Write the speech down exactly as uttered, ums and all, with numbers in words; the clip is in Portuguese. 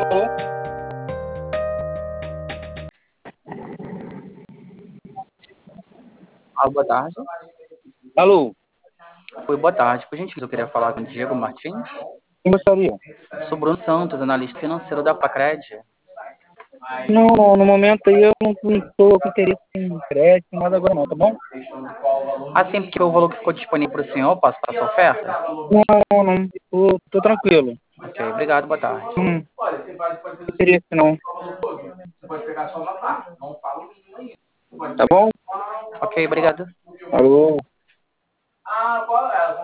Alô? Ah, boa tarde. Alô? Oi, boa tarde. Por gentileza, eu queria falar com o Diego Martins. Quem gostaria? Sou Bruno Santos, analista financeiro da Pacred. Não, não, no momento aí eu não estou com interesse em crédito, nada agora não, tá bom? Assim, porque o valor que ficou disponível para o senhor, posso passar a oferta? Não, não, tô, tô tranquilo. Ok, obrigado, boa tarde. Não, interesse não. Tá bom? Ok, obrigado. Alô?